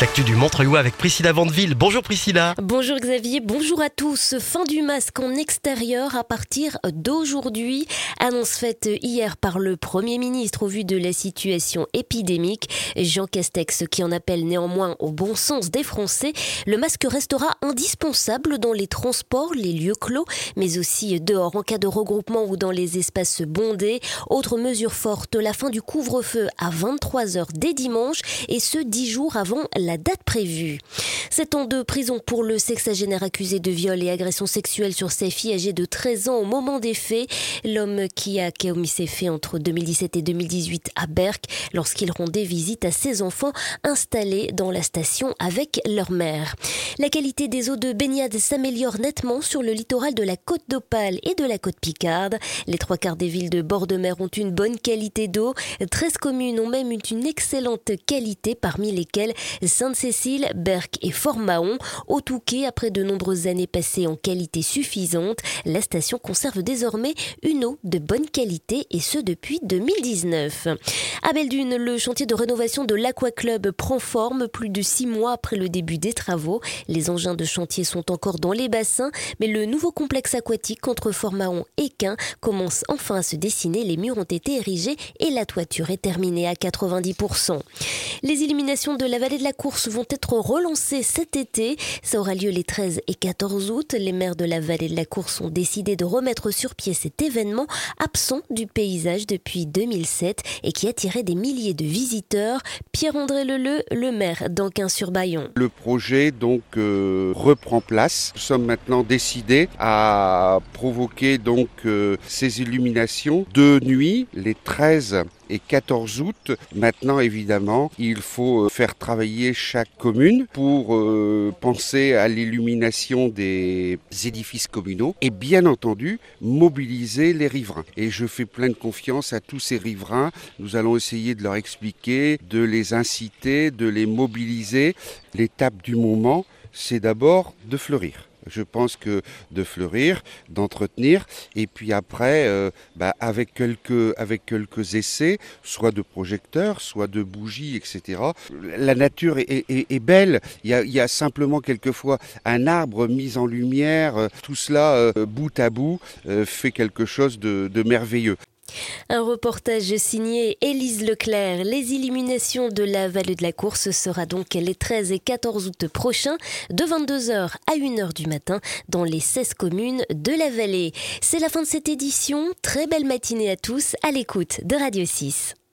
l'actu du Montreuil avec Priscilla Vandeville. Bonjour Priscilla. Bonjour Xavier, bonjour à tous. Fin du masque en extérieur à partir d'aujourd'hui. Annonce faite hier par le Premier ministre au vu de la situation épidémique. Jean Castex qui en appelle néanmoins au bon sens des Français. Le masque restera indispensable dans les transports, les lieux clos, mais aussi dehors en cas de regroupement ou dans les espaces bondés. Autre mesure forte, la fin du couvre-feu à 23h dès dimanche et ce 10 jours avant la date prévue. 7 ans de prison pour le sexagénaire accusé de viol et agression sexuelle sur sa fille âgée de 13 ans au moment des faits. L'homme qui a commis ces faits entre 2017 et 2018 à Berck lorsqu'il rendait visite à ses enfants installés dans la station avec leur mère. La qualité des eaux de baignade s'améliore nettement sur le littoral de la Côte d'Opale et de la Côte Picarde. Les 3/4 des villes de bord de mer ont une bonne qualité d'eau. 13 communes ont même une excellente qualité, parmi lesquelles Sainte-Cécile, Berck et Fort-Mahon. Au Touquet, après de nombreuses années passées en qualité suffisante, la station conserve désormais une eau de bonne qualité et ce depuis 2019. À Belledune, le chantier de rénovation de l'Aquaclub prend forme plus de 6 mois après le début des travaux. Les engins de chantier sont encore dans les bassins, mais le nouveau complexe aquatique entre Fort-Mahon et Quin commence enfin à se dessiner. Les murs ont été érigés et la toiture est terminée à 90%. Les illuminations de la vallée de la Course vont être relancées cet été. Ça aura lieu les 13 et 14 août. Les maires de la vallée de la Course ont décidé de remettre sur pied cet événement absent du paysage depuis 2007 et qui attirait des milliers de visiteurs. Pierre-André Leleu, le maire d'Anquin-sur-Bayon. Le projet donc reprend place. Nous sommes maintenant décidés à provoquer donc ces illuminations de nuit les 13 et 14 août. Maintenant, évidemment, il faut faire travailler chaque commune pour penser à l'illumination des édifices communaux et bien entendu mobiliser les riverains. Et je fais pleine confiance à tous ces riverains. Nous allons essayer de leur expliquer, de les inciter, de les mobiliser. L'étape du moment, c'est d'abord de fleurir. Je pense que de fleurir, d'entretenir, et puis après, avec quelques essais, soit de projecteurs, soit de bougies, etc. La nature est belle. Il y a simplement quelquefois un arbre mis en lumière. Tout cela, bout à bout, fait quelque chose de merveilleux. Un reportage signé Élise Leclerc. Les illuminations de la vallée de la Course sera donc les 13 et 14 août prochains de 22h à 1h du matin dans les 16 communes de la vallée. C'est la fin de cette édition. Très belle matinée à tous à l'écoute de Radio 6.